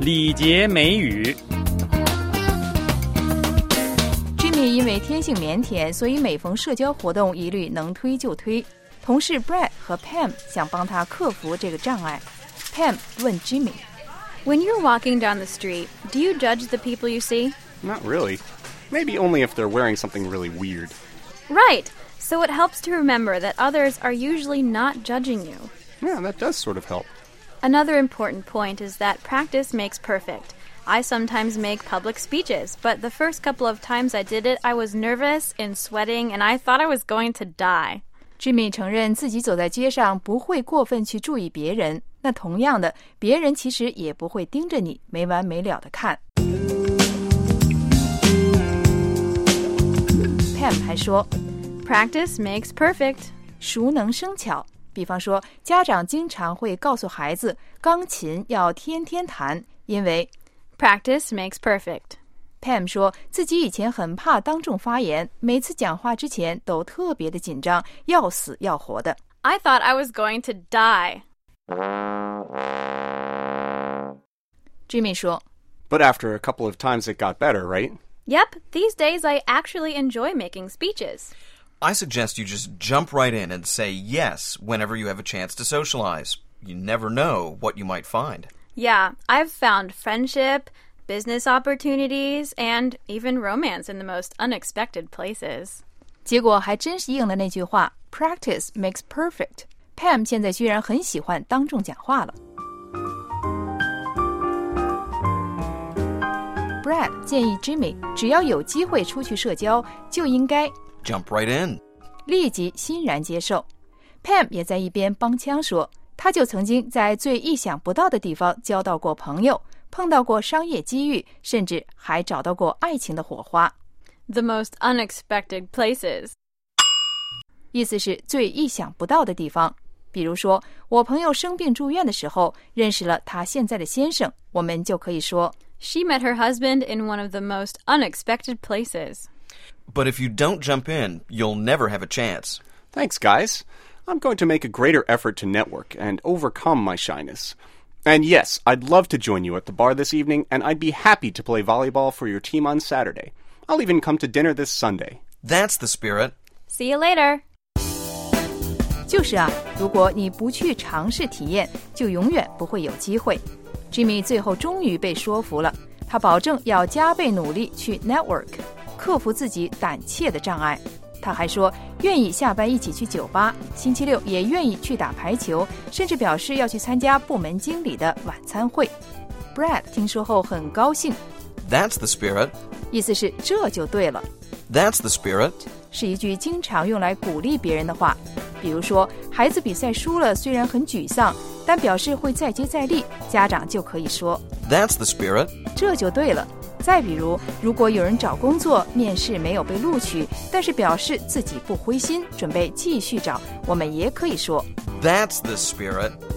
礼节美语。 Jimmy 因为天性腼腆，所以每逢社交活动一律能推就推。同事 Brad 和 Pam 想帮他克服这个障碍。Pam 问 Jimmy，When you're walking down the street, do you judge the people you see? Not really. Maybe only if they're wearing something really weird. Right. So it helps to remember that others are usually not judging you. Yeah, that does sort of help. Another important point is that practice makes perfect. I sometimes make public speeches, but the first couple of times I did it, I was nervous and sweating, and I thought I was going to die.Jimmy 承认自己走在街上不会过分去注意别人，那同样的，别人其实也不会盯着你没完没了的看。Pam 还说 Practice makes perfect. 熟能生巧。比方说，家长经常会告诉孩子，钢琴要天天弹，因为 Practice makes perfect.Pam 说自己以前很怕当众发言，每次讲话之前都特别的紧张，要死要活的。 I thought I was going to die. Jimmy 说 But after a couple of times it got better, right? Yep, these days I actually enjoy making speeches. I suggest you just jump right in and say yes whenever you have a chance to socialize. You never know what you might find. Yeah, I've found friendship,business opportunities, and even romance in the most unexpected places. 结果还真是应了那句话 Practice makes perfect. Pam 现在居然很喜欢当众讲话了。Brad 建议 Jimmy 只要有机会出去社交，就应该 Jump right in. 立即欣然接受。Pam 也在一边帮腔说，他就曾经在最意想不到的地方交到过朋友，碰到过商业机遇，甚至还找到过爱情的火花。 The most unexpected places. 意思是最意想不到的地方。比如说，我朋友生病住院的时候，认识了他现在的先生，我们就可以说 She met her husband in one of the most unexpected places. But if you don't jump in, you'll never have a chance. Thanks, guys. I'm going to make a greater effort to network and overcome my shyness. And yes, I'd love to join you at the bar this evening, and I'd be happy to play volleyball for your team on Saturday. I'll even come to dinner this Sunday. That's the spirit. See you later. 就是啊，如果你不去尝试体验，就永远不会有机会。Jimmy 最后终于被说服了，他保证要加倍努力去 network， 克服自己胆怯的障碍。他还说愿意下班一起去酒吧，星期六也愿意去打排球，甚至表示要去参加部门经理的晚餐会。Brad 听说后很高兴。 That's the spirit. 意思是这就对了。 That's the spirit. 是一句经常用来鼓励别人的话。比如说，孩子比赛输了，虽然很沮丧，但表示会再接再厉，家长就可以说 That's the spirit. 这就对了。再比如，如果有人找工作，面试没有被录取，但是表示自己不灰心，准备继续找，我们也可以说 That's the spirit.